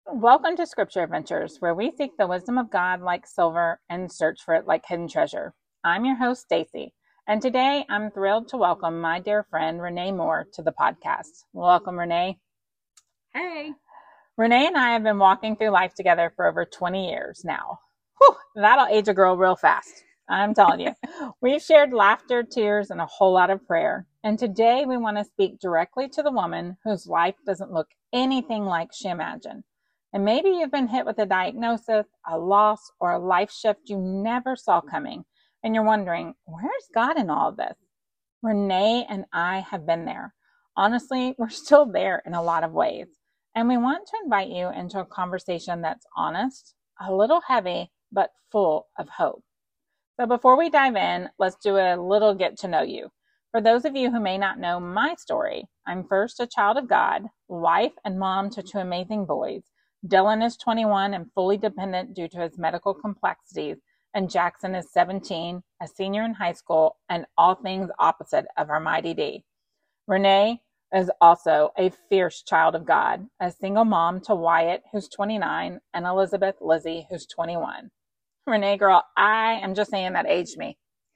Welcome to Scripture Adventures, where we seek the wisdom of God like silver and search for it like hidden treasure. I'm your host, Stacy, and today I'm thrilled to welcome my dear friend, Renee Moore, to the podcast. Welcome, Renee. Hey. Renee and I have been walking through life together for over 20 years now. Whew, that'll age a girl real fast. I'm telling you. We've shared laughter, tears, and a whole lot of prayer. And today we want to speak directly to the woman whose life doesn't look anything like she imagined. And maybe you've been hit with a diagnosis, a loss, or a life shift you never saw coming. And you're wondering, where's God in all of this? Renee and I have been there. Honestly, we're still there in a lot of ways. And we want to invite you into a conversation that's honest, a little heavy, but full of hope. So before we dive in, let's do a little get to know you. For those of you who may not know my story, I'm first a child of God, wife and mom to two amazing boys. Dylan is 21 and fully dependent due to his medical complexities, and Jackson is 17, a senior in high school, and all things opposite of our mighty D. Renee is also a fierce child of God, a single mom to Wyatt, who's 29, and Elizabeth Lizzie, who's 21. Renee, girl, I am just saying that aged me.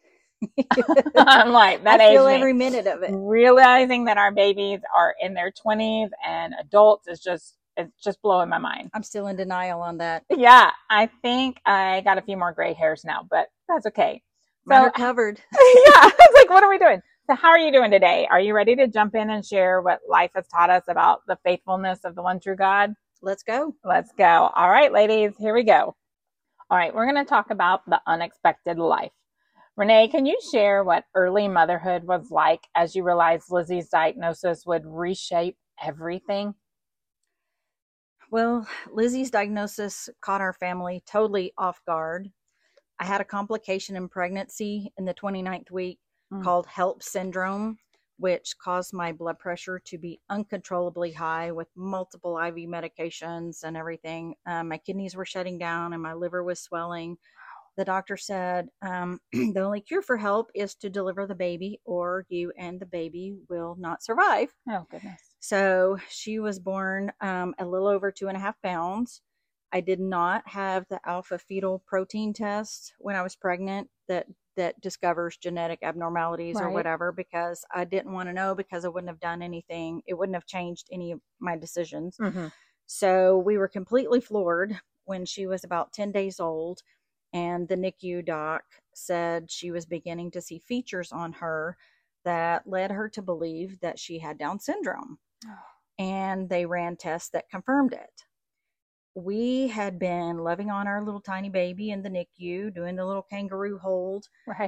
I'm like, that I feel aged me. every minute of it. Realizing that our babies are in their 20s and adults is just, it's just blowing my mind. I'm still in denial on that. Yeah, I think I got a few more gray hairs now, but that's okay. Mine are covered. Yeah, I was like, what are we doing? So how are you doing today? Are you ready to jump in and share what life has taught us about the faithfulness of the one true God? Let's go. Let's go. All right, ladies, here we go. All right, we're going to talk about the unexpected life. Renee, can you share what early motherhood was like as you realized Lizzie's diagnosis would reshape everything? Well, Lizzie's diagnosis caught our family totally off guard. I had a complication in pregnancy in the 29th week called HELLP syndrome, which caused my blood pressure to be uncontrollably high with multiple IV medications and everything. My kidneys were shutting down and my liver was swelling. The doctor said, the only cure for HELLP is to deliver the baby, or you and the baby will not survive. Oh, goodness. So she was born a little over 2.5 pounds. I did not have the alpha fetal protein test when I was pregnant that discovers genetic abnormalities or whatever, because I didn't want to know, because I wouldn't have done anything. It wouldn't have changed any of my decisions. Mm-hmm. So we were completely floored when she was about 10 days old. And the NICU doc said she was beginning to see features on her that led her to believe that she had Down syndrome. And they ran tests that confirmed it. We had been loving on our little tiny baby in the NICU, doing the little kangaroo hold,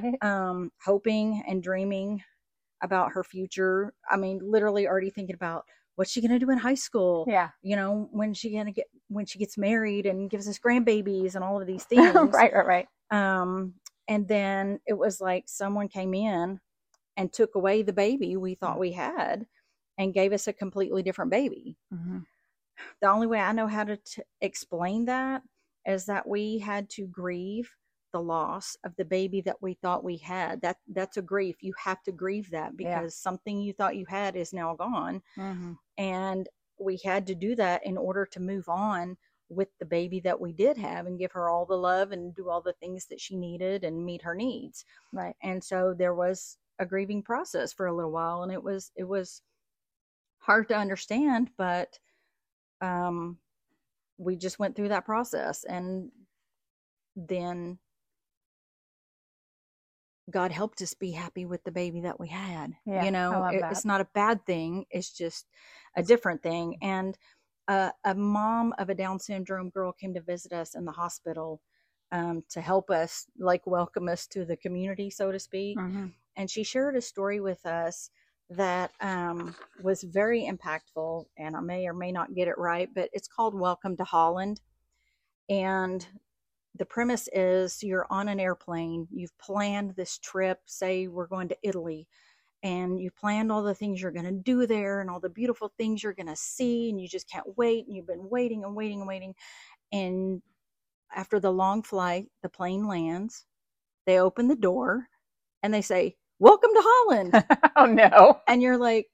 hoping and dreaming about her future. I mean, literally already thinking about what's she going to do in high school? Yeah. You know, when she gets married and gives us grandbabies and all of these things. Right. And then it was like someone came in and took away the baby we thought we had and gave us a completely different baby. Mm-hmm. The only way I know how to explain that is that we had to grieve the loss of the baby that we thought we had. That's a grief. You have to grieve that, because something you thought you had is now gone. Mm-hmm. And we had to do that in order to move on with the baby that we did have and give her all the love and do all the things that she needed and meet her needs. Right. And so there was a grieving process for a little while, and it was hard to understand, but we just went through that process, and then God helped us be happy with the baby that we had. Yeah, you know, it's not a bad thing. It's just a different thing. And a mom of a Down syndrome girl came to visit us in the hospital to help us, like welcome us to the community, so to speak. Mm-hmm. And she shared a story with us that was very impactful, and I may or may not get it right, but it's called Welcome to Holland. And the premise is you're on an airplane, you've planned this trip, say we're going to Italy, and you planned all the things you're going to do there and all the beautiful things you're going to see, and you just can't wait, and you've been waiting and waiting and waiting. And after the long flight, the plane lands, they open the door, and they say, "Welcome to Holland." Oh, no. And you're like,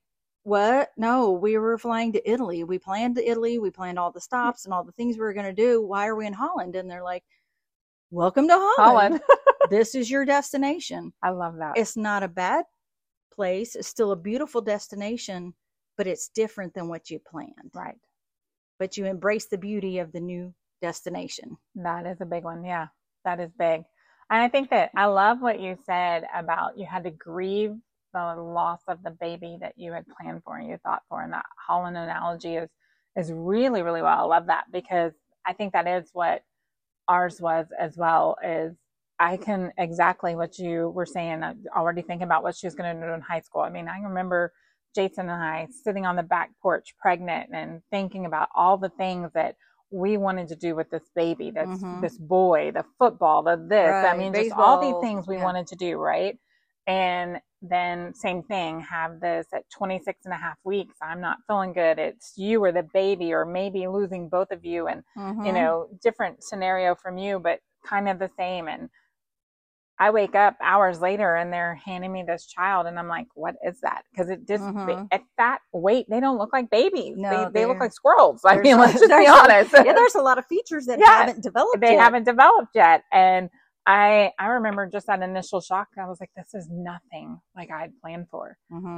what? No, we were flying to Italy. We planned to Italy. We planned all the stops and all the things we were going to do. Why are we in Holland? And they're like, welcome to Holland. This is your destination. I love that. It's not a bad place. It's still a beautiful destination, but it's different than what you planned. Right. But you embrace the beauty of the new destination. That is a big one. Yeah, that is big. And I think that I love what you said about you had to grieve the loss of the baby that you had planned for and you thought for. And that Holland analogy is really, really well. I love that because I think that is what ours was as well. Is I can exactly what you were saying. Already thinking about what she was going to do in high school. I mean, I remember Jason and I sitting on the back porch pregnant and thinking about all the things that we wanted to do with this baby, that's this boy, the football, the this. Right, I mean, just all these things we wanted to do, right? And then same thing, have this at 26 and a half weeks. I'm not feeling good. It's you or the baby, or maybe losing both of you, and, you know, different scenario from you, but kind of the same. And I wake up hours later and they're handing me this child and I'm like, what is that? Because it just, at that weight, they don't look like babies. No, they look like squirrels. I mean, let's just be honest. There's a lot of features that haven't developed They haven't developed yet. And I remember just that initial shock. I was like, this is nothing like I had planned for.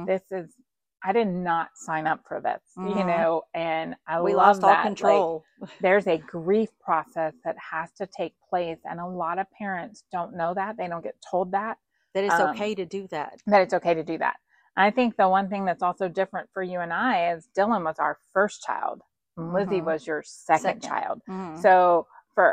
I did not sign up for this, you know, and we lost all that. control. Like, there's a grief process that has to take place. And a lot of parents don't know that. They don't get told that. That it's okay to do that. That it's okay to do that. And I think the one thing that's also different for you and I is Dylan was our first child. And Lizzie was your second child. So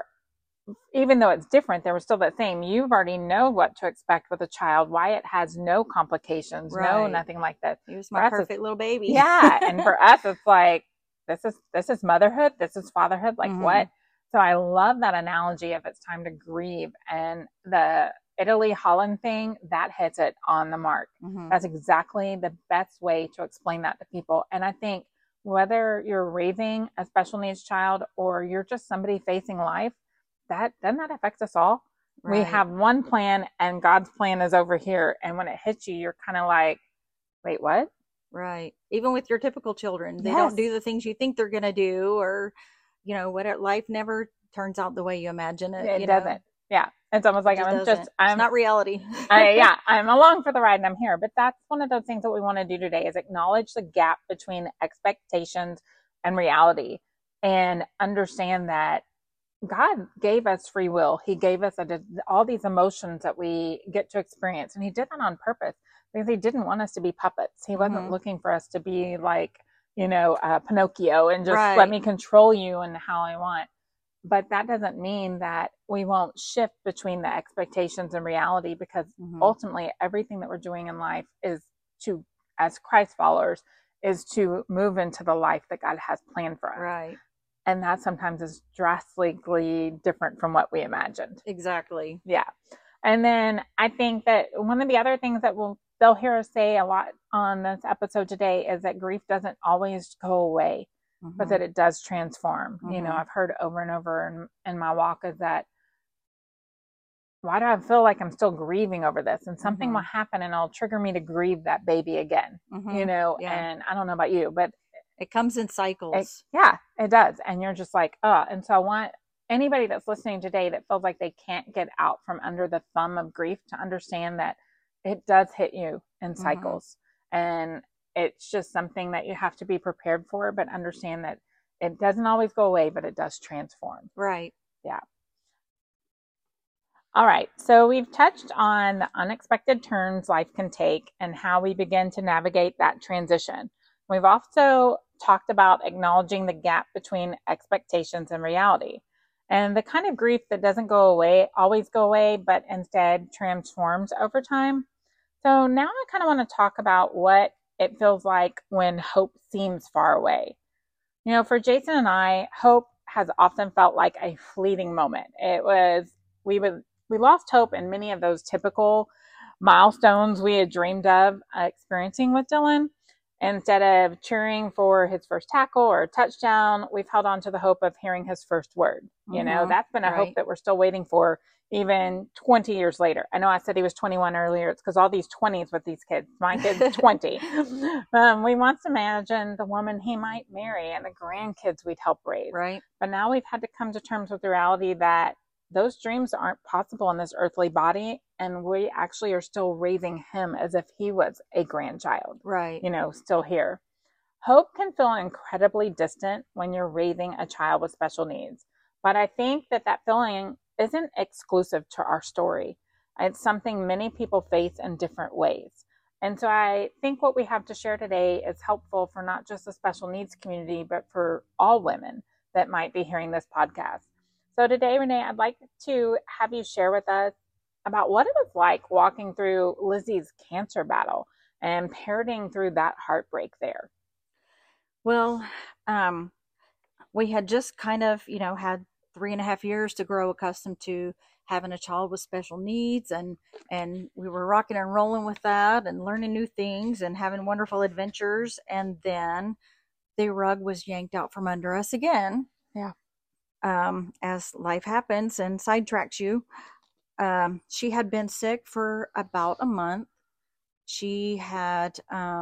even though it's different, they were still the same. You've already know what to expect with a child. Wyatt has no complications, no nothing like that. He was my perfect little baby. Yeah, and for us, it's like this is motherhood. This is fatherhood. Like what? So I love that analogy of it's time to grieve, and the Italy Holland thing that hits it on the mark. That's exactly the best way to explain that to people. And I think whether you're raising a special needs child or you're just somebody facing life, that affects us all. Right. We have one plan and God's plan is over here. And when it hits you, you're kind of like, wait, what? Right. Even with your typical children, they don't do the things you think they're going to do, or, you know, life never turns out the way you imagine it. It doesn't. Yeah. It's almost like it's not reality. I'm along for the ride and I'm here. But that's one of those things that we want to do today is acknowledge the gap between expectations and reality and understand that God gave us free will. He gave us all these emotions that we get to experience. And he did that on purpose because he didn't want us to be puppets. He wasn't looking for us to be like, you know, Pinocchio and just let me control you and how I want. But that doesn't mean that we won't shift between the expectations and reality, because ultimately everything that we're doing in life is to, as Christ followers, is to move into the life that God has planned for us. Right. And that sometimes is drastically different from what we imagined. Exactly. Yeah. And then I think that one of the other things that they'll hear us say a lot on this episode today is that grief doesn't always go away, but that it does transform. You know, I've heard over and over in my walk is that, why do I feel like I'm still grieving over this? And something will happen and it'll trigger me to grieve that baby again, you know, and I don't know about you, but it comes in cycles. It does. And you're just like, and so I want anybody that's listening today that feels like they can't get out from under the thumb of grief to understand that it does hit you in cycles. And it's just something that you have to be prepared for, but understand that it doesn't always go away, but it does transform. Right. Yeah. All right. So we've touched on the unexpected turns life can take and how we begin to navigate that transition. We've also talked about acknowledging the gap between expectations and reality, and the kind of grief that doesn't always go away, but instead transforms over time. So now I kind of want to talk about what it feels like when hope seems far away. You know, for Jason and I, hope has often felt like a fleeting moment. We lost hope in many of those typical milestones we had dreamed of experiencing with Dylan. Instead of cheering for his first tackle or touchdown, we've held on to the hope of hearing his first word. That's been a hope that we're still waiting for even 20 years later. I know I said he was 21 earlier. It's because all these 20s with these kids. My kid's 20. We want to imagine the woman he might marry and the grandkids we'd help raise. Right. But now we've had to come to terms with the reality that those dreams aren't possible in this earthly body, and we actually are still raising him as if he was a grandchild. Right. Still here. Hope can feel incredibly distant when you're raising a child with special needs, but I think that feeling isn't exclusive to our story. It's something many people face in different ways. And so I think what we have to share today is helpful for not just the special needs community, but for all women that might be hearing this podcast. So today, Renee, I'd like to have you share with us about what it was like walking through Lizzie's cancer battle and parenting through that heartbreak there. Well, we had just kind of, had 3.5 years to grow accustomed to having a child with special needs, and we were rocking and rolling with that and learning new things and having wonderful adventures. And then the rug was yanked out from under us again. Yeah. As life happens and sidetracks you. She had been sick for about a month. She had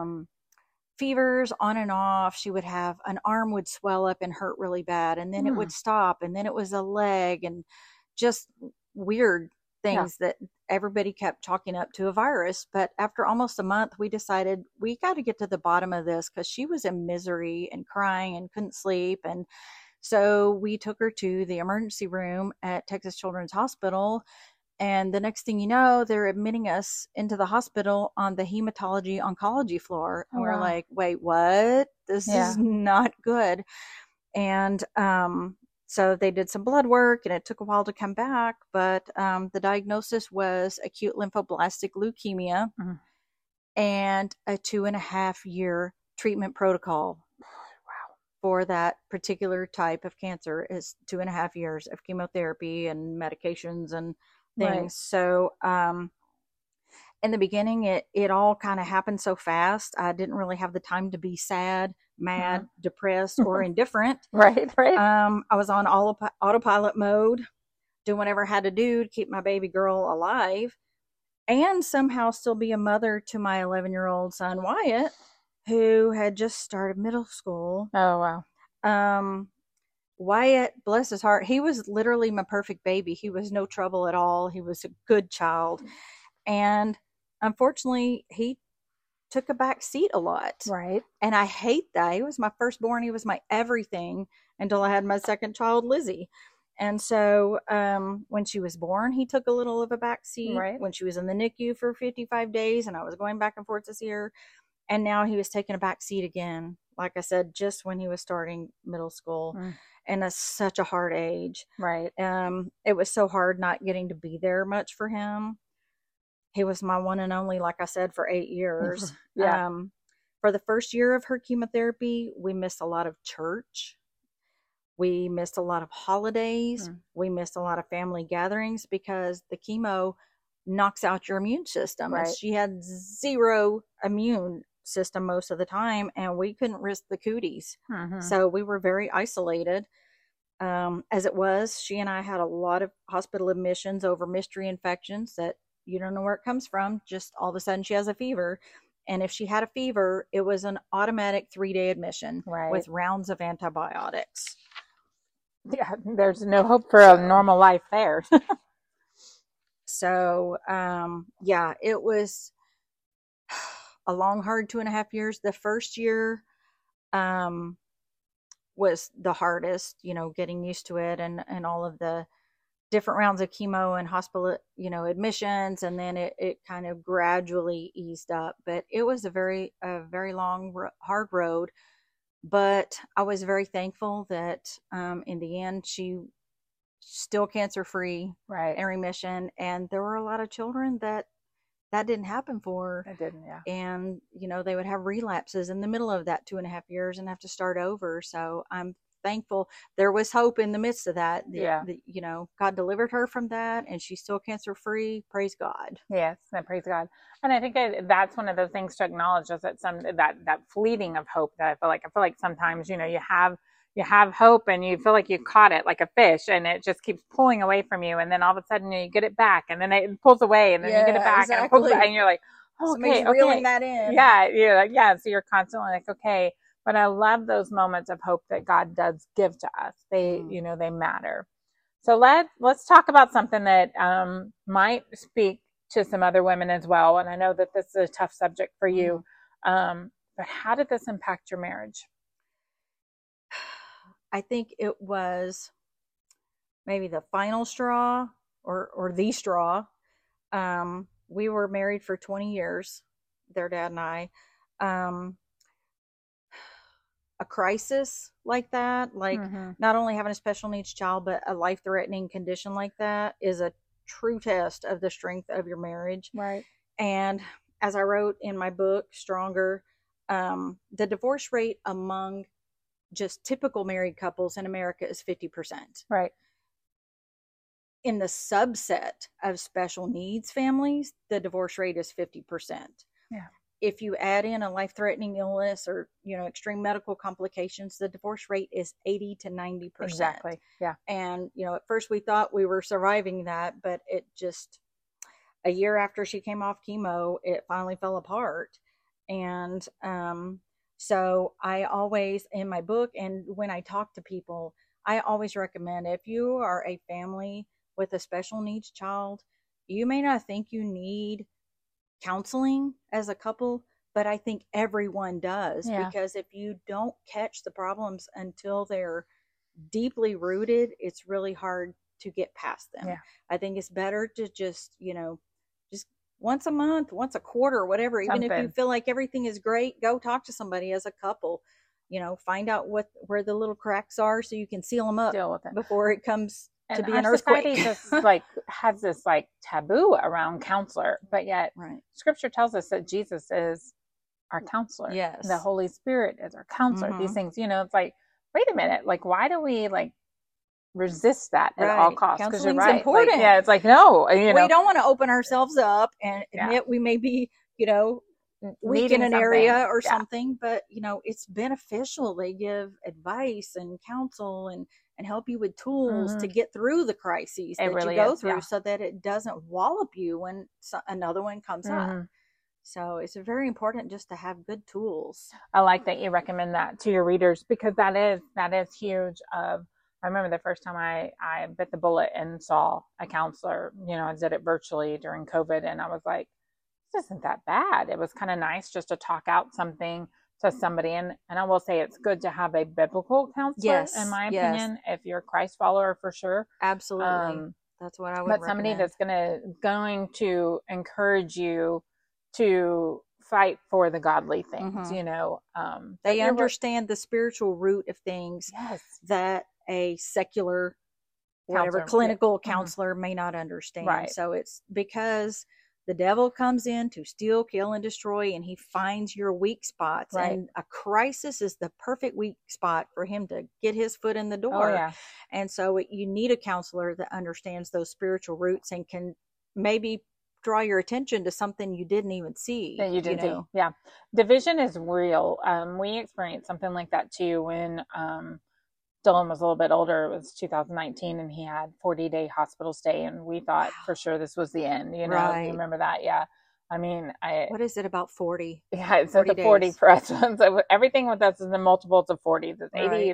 fevers on and off. She would have an arm would swell up and hurt really bad, and then it would stop, and then it was a leg, and just weird things that everybody kept chalking up to a virus. But after almost a month, we decided we got to get to the bottom of this, because she was in misery and crying and couldn't sleep. And so we took her to the emergency room at Texas Children's Hospital. And the next thing you know, they're admitting us into the hospital on the hematology oncology floor. And we're like, wait, what? This is not good. And so they did some blood work, and it took a while to come back. But the diagnosis was acute lymphoblastic leukemia and a 2.5-year treatment protocol. For that particular type of cancer is 2.5 years of chemotherapy and medications and things. Right. So, in the beginning, it all kind of happened so fast. I didn't really have the time to be sad, mad, depressed, or indifferent. Right. I was on autopilot mode, doing whatever I had to do to keep my baby girl alive, and somehow still be a mother to my 11-year-old son, Wyatt, who had just started middle school. Oh, wow. Wyatt, bless his heart, he was literally my perfect baby. He was no trouble at all. He was a good child. And unfortunately, he took a back seat a lot. Right. And I hate that. He was my firstborn. He was my everything until I had my second child, Lizzie. And so when she was born, he took a little of a back seat. Right. When she was in the NICU for 55 days and I was going back and forth to see her. And now he was taking a back seat again, like I said, just when he was starting middle school. And that's such a hard age. Right. It was so hard not getting to be there much for him. He was my one and only, like I said, for 8 years. For the first year of her chemotherapy, we missed a lot of church. We missed a lot of holidays. We missed a lot of family gatherings because the chemo knocks out your immune system. Right. And she had zero immune system most of the time, and we couldn't risk the cooties. So we were very isolated. As it was, she and I had a lot of hospital admissions over mystery infections that you don't know where it comes from. Just all of a sudden she has a fever. And if she had a fever, it was an automatic 3-day admission with rounds of antibiotics. Yeah, there's no hope for a normal life there. So, it was a long, hard 2.5 years. The first year was the hardest, getting used to it and all of the different rounds of chemo and hospital, admissions. And then it kind of gradually eased up. But it was a very long, hard road. But I was very thankful that in the end, she still cancer-free, in remission. And there were a lot of children that didn't happen for. It didn't, yeah. And, they would have relapses in the middle of that 2.5 years and have to start over. So I'm thankful there was hope in the midst of that. Yeah. You know, God delivered her from that, and she's still cancer free. Praise God. Yes, and praise God. And I think that's one of the things to acknowledge, is that that fleeting of hope that I feel like sometimes, you know, you have hope and you feel like you caught it like a fish, and it just keeps pulling away from you, and then all of a sudden you get it back, and then it pulls away, and then you get it back, and it pulls back, and you're like, oh, okay, reeling that in. Yeah, yeah. So you're constantly like, okay. But I love those moments of hope that God does give to us. They, you know, they matter. So let's talk about something that might speak to some other women as well. And I know that this is a tough subject for you. But how did this impact your marriage? I think it was maybe the final straw or the straw. We were married for 20 years, their dad and I. A crisis like that, like not only having a special needs child, but a life-threatening condition like that is a true test of the strength of your marriage. Right. And as I wrote in my book, Stronger, the divorce rate among just typical married couples in America is 50%. Right. In the subset of special needs families, the divorce rate is 50%. Yeah. If you add in a life-threatening illness or, you know, extreme medical complications, the divorce rate is 80 to 90%. Exactly. Yeah. And, you know, at first we thought we were surviving that, but it just, a year after she came off chemo, it finally fell apart. And so I always, in my book and when I talk to people, I always recommend, if you are a family with a special needs child, you may not think you need counseling as a couple, but I think everyone does, because if you don't catch the problems until they're deeply rooted, it's really hard to get past them. I think it's better to just, you know, just once a month, once a quarter, whatever, even if you feel like everything is great, go talk to somebody as a couple, you know, find out where the little cracks are so you can seal them up before it comes to be an earthquake. Society just like has this like taboo around counselor, but yet Scripture tells us that Jesus is our counselor. Yes. The Holy Spirit is our counselor. These things, you know, it's like, wait a minute, like why do we like resist that at all costs? Because you're right. Important. Like, it's like, no, you know, we don't want to open ourselves up and admit we may be, you know, weak in an area or something, but you know, it's beneficial. They give advice and counsel and help you with tools to get through the crises that you go through, so that it doesn't wallop you when another one comes up. So it's very important just to have good tools. I like that you recommend that to your readers, because that is huge. I remember the first time I bit the bullet and saw a counselor. You know, I did it virtually during COVID, and I was like, this isn't that bad. It was kind of nice just to talk out something to somebody. And I will say it's good to have a biblical counselor, in my opinion, if you're a Christ follower, for sure. Absolutely. That's what I would recommend. Somebody that's going to encourage you to fight for the godly things, you know. They understand the spiritual root of things that a secular, whatever, clinical counselor may not understand. So it's because the devil comes in to steal, kill, and destroy, and he finds your weak spots. And a crisis is the perfect weak spot for him to get his foot in the door. And so you need a counselor that understands those spiritual roots and can maybe draw your attention to something you didn't even see. That you didn't see. Yeah. Division is real. We experienced something like that too when Dylan was a little bit older. It was 2019, and he had 40-day hospital stay, and we thought for sure this was the end. You know, you remember that? Yeah. I mean, what is it about 40? Yeah, it's 40 the 40 for us. So everything with us is the multiples of 40. It's 80.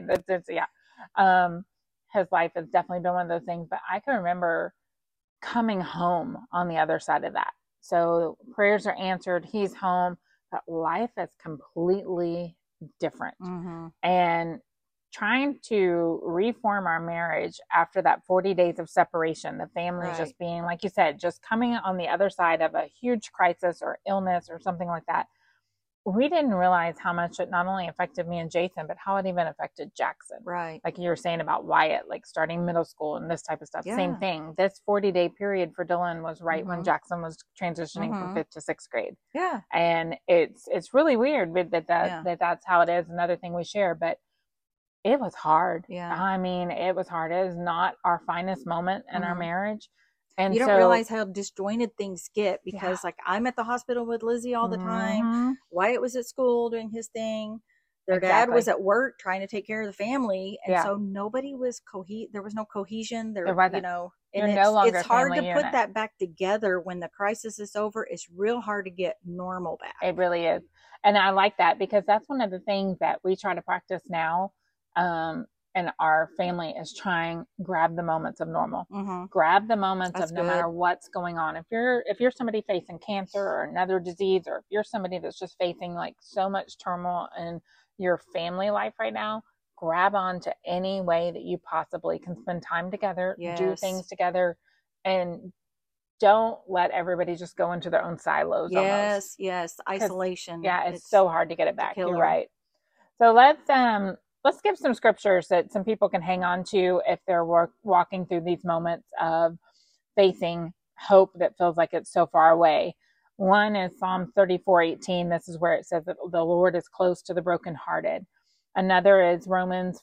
His life has definitely been one of those things. But I can remember coming home on the other side of that. So prayers are answered. He's home, but life is completely different. And trying to reform our marriage after that 40 days of separation, the family just being, like you said, just coming on the other side of a huge crisis or illness or something like that. We didn't realize how much it not only affected me and Jason, but how it even affected Jackson. Like you were saying about Wyatt, like starting middle school and this type of stuff. Same thing. This 40-day period for Dylan was when Jackson was transitioning from 5th to 6th grade. And it's really weird that that's how it is. Another thing we share, but it was hard. Yeah. I mean, it was hard. It is not our finest moment in our marriage. And you don't so, realize how disjointed things get because, Yeah. like, I'm at the hospital with Lizzie all the time. Mhm. Wyatt was at school doing his thing. Their dad Exactly. was at work trying to take care of the family. And Yeah. so nobody was there was no cohesion. There wasn't. You know, You're and no longer it's a hard to family put unit. that back together when the crisis is over. It's real hard to get normal back. It really is. And I like that because that's one of the things that we try to practice now. And our family is grab the moments of normal. Grab the moments That's of no good. matter what's going on. If you're somebody facing cancer or another disease, or if you're somebody that's just facing like so much turmoil in your family life right now, grab on to any way that you possibly can spend time together, do Yes. things together, and don't let everybody just go into their own silos. Almost. Yes. Isolation. Yeah, it's so hard to get it back. You're killer. right. So let's give some scriptures that some people can hang on to if they're walking through these moments of facing hope that feels like it's so far away. One is Psalm 34:18. This is where it says that the Lord is close to the brokenhearted. Another is Romans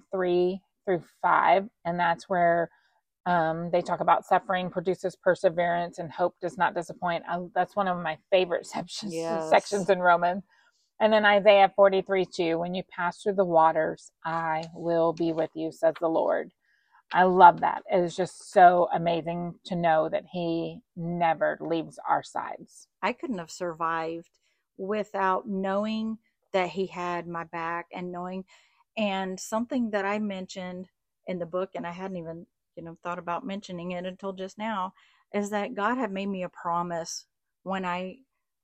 5:3-5, and that's where they talk about suffering produces perseverance and hope does not disappoint. That's one of my favorite sections in Romans. And then Isaiah 43:2, when you pass through the waters, I will be with you, says the Lord. I love that. It is just so amazing to know that he never leaves our sides. I couldn't have survived without knowing that he had my back and something that I mentioned in the book, and I hadn't even, thought about mentioning it until just now, is that God had made me a promise when I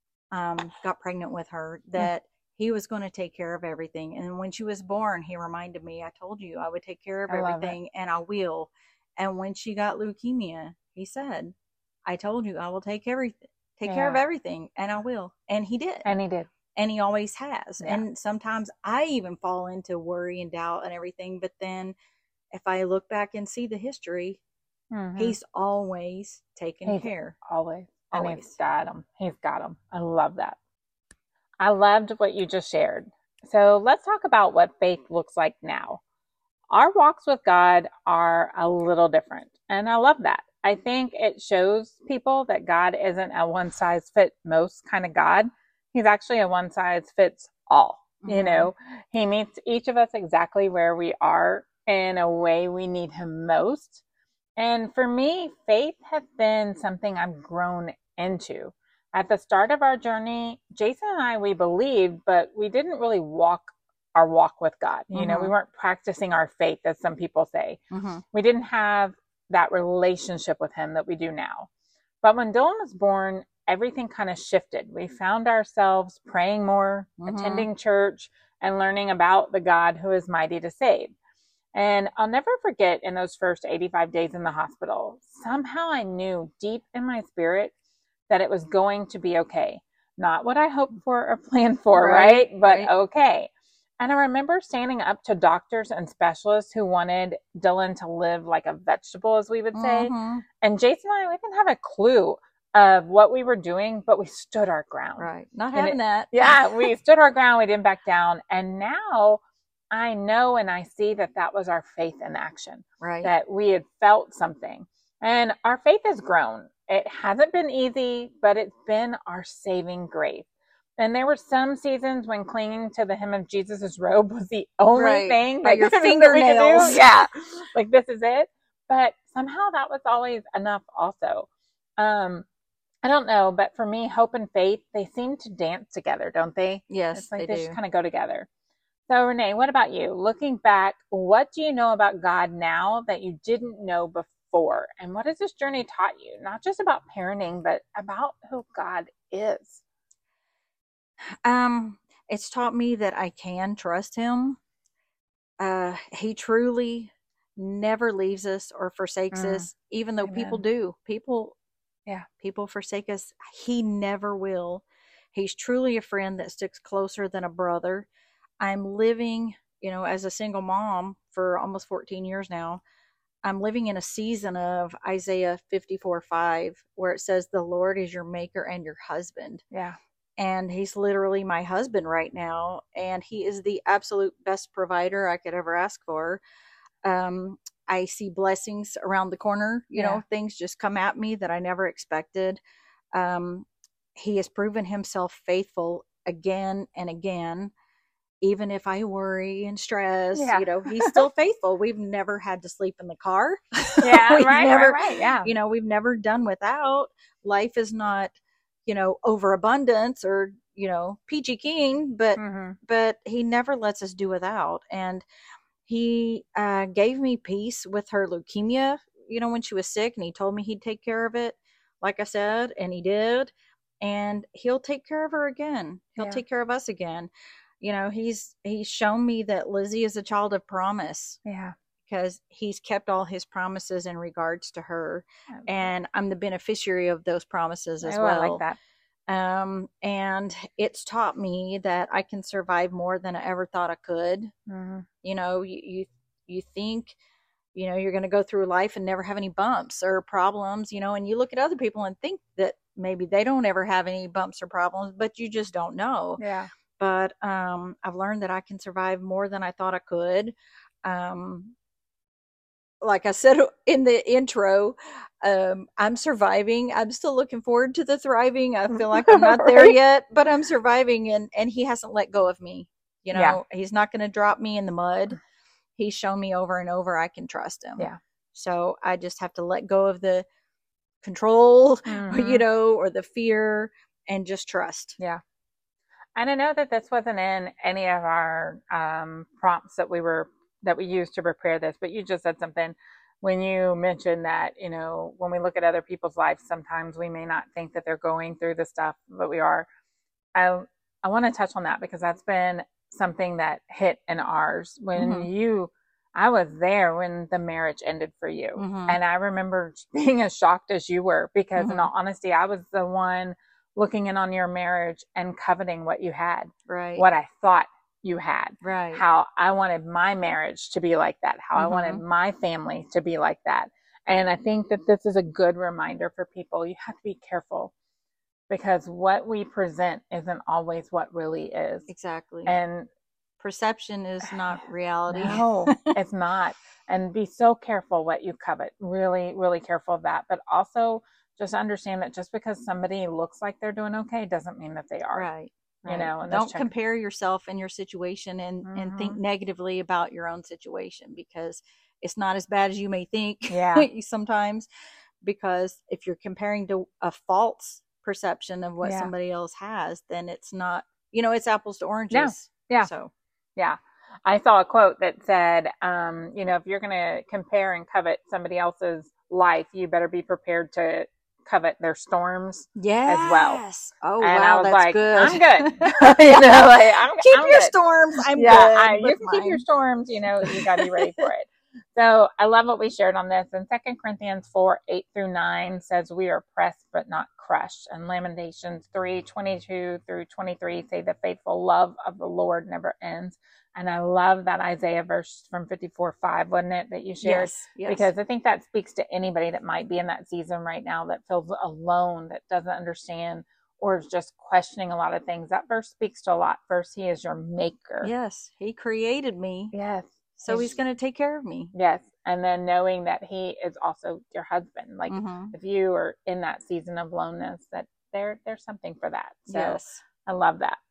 got pregnant with her that he was going to take care of everything. And when she was born, he reminded me, I told you I would take care of everything, and I will. And when she got leukemia, he said, I told you I will take care of everything, and I will. And he did. And he did. And he always has. Yeah. And sometimes I even fall into worry and doubt and everything. But then if I look back and see the history, he's always taken care. Always. And he's got them. He's got them. I love that. I loved what you just shared. So let's talk about what faith looks like now. Our walks with God are a little different. And I love that. I think it shows people that God isn't a one size fits most kind of God. He's actually a one size fits all. He meets each of us exactly where we are in a way we need him most. And for me, faith has been something I've grown into. At the start of our journey, Jason and I, we believed, but we didn't really walk our walk with God. We weren't practicing our faith, as some people say. We didn't have that relationship with him that we do now. But when Dylan was born, everything kind of shifted. We found ourselves praying more, attending church, and learning about the God who is mighty to save. And I'll never forget, in those first 85 days in the hospital, somehow I knew deep in my spirit that it was going to be okay. Not what I hoped for or planned for, right? But okay. And I remember standing up to doctors and specialists who wanted Dylan to live like a vegetable, as we would say. And Jason and I didn't have a clue of what we were doing, but we stood our ground. Right. Not having that. Yeah, we stood our ground. We didn't back down. And now I know and I see that was our faith in action. Right. That we had felt something. And our faith has grown. It hasn't been easy, but it's been our saving grace. And there were some seasons when clinging to the hem of Jesus's robe was the only thing that your fingernails. Yeah, like this is it. But somehow that was always enough. Also, I don't know, but for me, hope and faith, they seem to dance together, don't they? Yes, it's like they just kind of go together. So Renee, what about you? Looking back, what do you know about God now that you didn't know before? And what has this journey taught you? Not just about parenting, but about who God is. It's taught me that I can trust him. He truly never leaves us or forsakes us, even though people do. People forsake us. He never will. He's truly a friend that sticks closer than a brother. I'm living, as a single mom for almost 14 years now, I'm living in a season of Isaiah 54:5, where it says, the Lord is your maker and your husband. Yeah. and he's literally my husband right now, and he is the absolute best provider I could ever ask for. I see blessings around the corner, things just come at me that I never expected. He has proven himself faithful again and again. Even if I worry and stress, he's still faithful. We've never had to sleep in the car. Yeah, right. Yeah. We've never done without. Life is not, overabundance or, peachy keen, but he never lets us do without. And he gave me peace with her leukemia, when she was sick, and he told me he'd take care of it, like I said, and he did. And he'll take care of her again. He'll take care of us again. He's shown me that Lizzie is a child of promise. Yeah. Because he's kept all his promises in regards to her. And I'm the beneficiary of those promises as well. I like that. And it's taught me that I can survive more than I ever thought I could. Mm-hmm. You think, you're going to go through life and never have any bumps or problems, and you look at other people and think that maybe they don't ever have any bumps or problems, but you just don't know. Yeah. But I've learned that I can survive more than I thought I could. Like I said in the intro, I'm surviving. I'm still looking forward to the thriving. I feel like I'm not there yet, but I'm surviving, and he hasn't let go of me. He's not going to drop me in the mud. He's shown me over and over I can trust him. Yeah. So I just have to let go of the control, or the fear, and just trust. Yeah. And I know that this wasn't in any of our prompts that we used to prepare this, but you just said something when you mentioned that, when we look at other people's lives, sometimes we may not think that they're going through the stuff, but we are. I want to touch on that because that's been something that hit in ours when I was there when the marriage ended for you. Mm-hmm. And I remember being as shocked as you were because in all honesty, I was the one looking in on your marriage and coveting what you had, right? What I thought you had, right? How I wanted my marriage to be like that, how I wanted my family to be like that. And I think that this is a good reminder for people. You have to be careful because what we present isn't always what really is. Exactly. And perception is not reality. No, it's not. And be so careful what you covet. Really, really careful of that. But also just understand that just because somebody looks like they're doing okay doesn't mean that they are. Right. And don't compare yourself and your situation and think negatively about your own situation because it's not as bad as you may think sometimes, because if you're comparing to a false perception of what somebody else has, then it's not, it's apples to oranges. Yeah. So, yeah. I saw a quote that said, if you're going to compare and covet somebody else's life, you better be prepared to covet their storms as well. Oh, and wow, I was that's like, good. I'm good. I'm keep I'm your good. storms. I'm good. You can keep your storms. You got to be ready for it. So I love what we shared on this. And 2 Corinthians 4:8-9 says, we are pressed but not crushed. And Lamentations 3:22-23 say the faithful love of the Lord never ends. And I love that Isaiah verse from 54:5, wasn't it, that you shared? Yes. Because I think that speaks to anybody that might be in that season right now that feels alone, that doesn't understand, or is just questioning a lot of things. That verse speaks to a lot. First, he is your maker. Yes, he created me. Yes. So he's going to take care of me. Yes. And then knowing that he is also your husband. Like if you are in that season of aloneness, that there's something for that. So yes. I love that.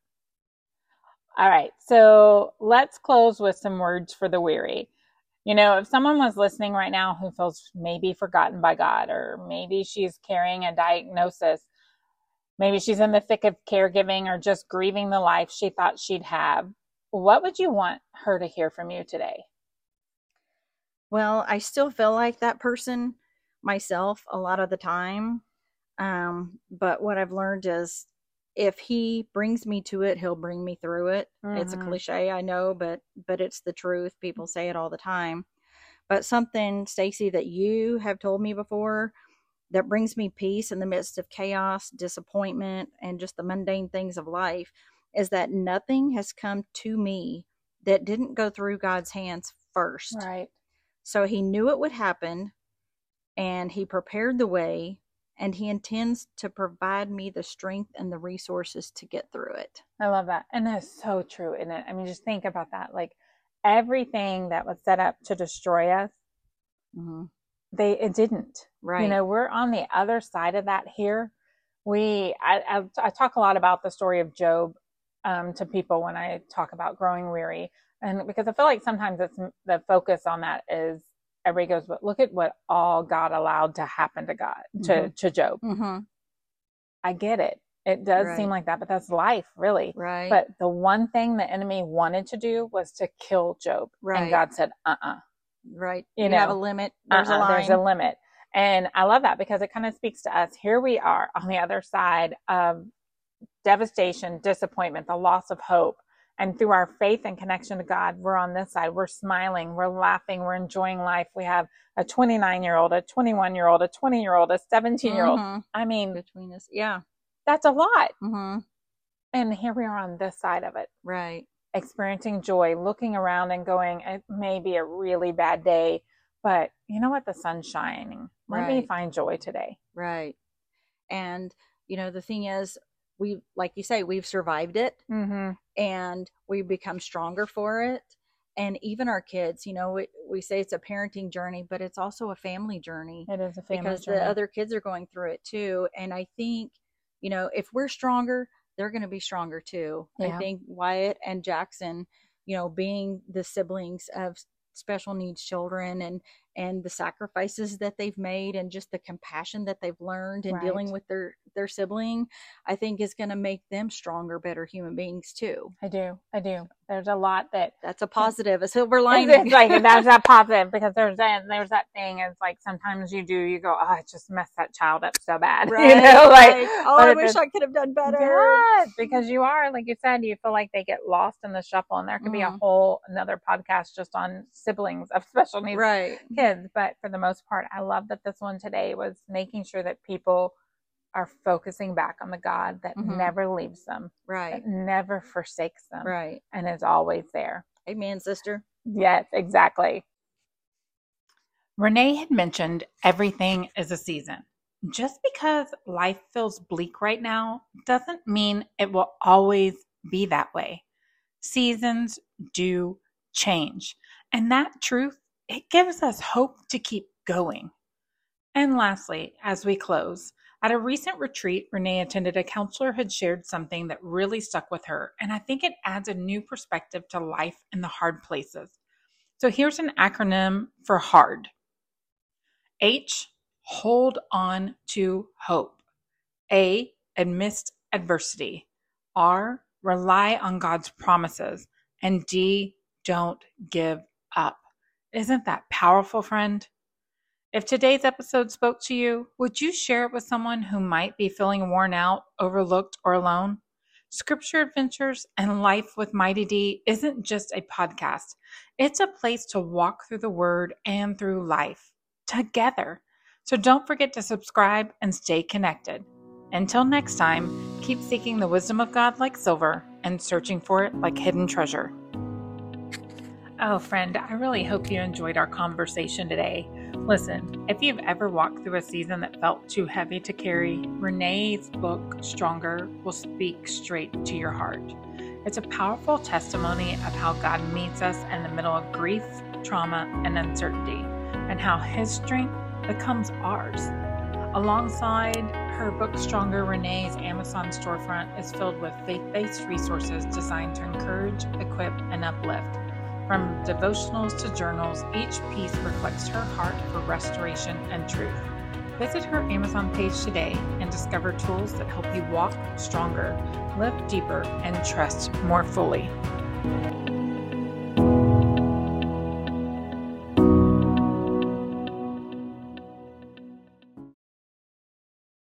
All right. So let's close with some words for the weary. If someone was listening right now who feels maybe forgotten by God, or maybe she's carrying a diagnosis, maybe she's in the thick of caregiving or just grieving the life she thought she'd have, what would you want her to hear from you today? Well, I still feel like that person myself a lot of the time. But what I've learned is if he brings me to it, he'll bring me through it. It's a cliche, I know, but it's the truth. People say it all the time. But something, Stacy, that you have told me before that brings me peace in the midst of chaos, disappointment, and just the mundane things of life is that nothing has come to me that didn't go through God's hands first. Right. So he knew it would happen, and he prepared the way, and he intends to provide me the strength and the resources to get through it. I love that. And that's so true, isn't it? I mean, just think about that. Like everything that was set up to destroy us, it didn't. Right. You know, we're on the other side of that here. I talk a lot about the story of Job to people when I talk about growing weary. And because I feel like sometimes it's the focus on that is everybody goes, but look at what all God allowed to happen to Job. I get it. It does seem like that, but that's life, really. Right. But the one thing the enemy wanted to do was to kill Job. Right. And God said, Right. You have a limit. There's a line. There's a limit. And I love that because it kind of speaks to us. Here we are on the other side of devastation, disappointment, the loss of hope. And through our faith and connection to God, we're on this side. We're smiling, we're laughing, we're enjoying life. We have a 29-year-old, a 21-year-old, a 20-year-old, a 17-year-old. I mean, between us. Yeah. That's a lot. And here we are on this side of it. Right. Experiencing joy, looking around and going, it may be a really bad day, but you know what? The sun's shining. Let me find joy today. Right. And, the thing is, like you say, we've survived it and we've become stronger for it. And even our kids, we say it's a parenting journey, but it's also a family journey. It is a family because journey. The other kids are going through it too. And I think, if we're stronger, they're going to be stronger too. Yeah. I think Wyatt and Jackson, being the siblings of special needs children and the sacrifices that they've made and just the compassion that they've learned in dealing with their sibling, I think is going to make them stronger, better human beings too. I do. There's a lot that's a positive, a silver lining. It's like there's that positive because there's that thing. It's like sometimes you go, oh, I just messed that child up so bad. Right. I wish I could have done better. Yes, because you are, like you said, you feel like they get lost in the shuffle, and there could be a whole another podcast just on siblings of special needs kids. But for the most part, I love that this one today was making sure that people are focusing back on the God that never leaves them, that never forsakes them, and is always there. Amen, sister. Yes, exactly. Renee had mentioned everything is a season. Just because life feels bleak right now doesn't mean it will always be that way. Seasons do change, and that truth, it gives us hope to keep going. And lastly, as we close, at a recent retreat Renee attended, a counselor had shared something that really stuck with her, and I think it adds a new perspective to life in the hard places. So here's an acronym for HARD. H, hold on to hope. A, amidst adversity. R, rely on God's promises. And D, don't give up. Isn't that powerful, friend? If today's episode spoke to you, would you share it with someone who might be feeling worn out, overlooked, or alone? Scripture Adventures and Life with Mighty D isn't just a podcast. It's a place to walk through the Word and through life together. So don't forget to subscribe and stay connected. Until next time, keep seeking the wisdom of God like silver and searching for it like hidden treasure. Oh, friend, I really hope you enjoyed our conversation today. Listen, if you've ever walked through a season that felt too heavy to carry, Renee's book, Stronger, will speak straight to your heart. It's a powerful testimony of how God meets us in the middle of grief, trauma, and uncertainty, and how His strength becomes ours. Alongside her book, Stronger, Renee's Amazon storefront is filled with faith-based resources designed to encourage, equip, and uplift. From devotionals to journals, each piece reflects her heart for restoration and truth. Visit her Amazon page today and discover tools that help you walk stronger, live deeper, and trust more fully.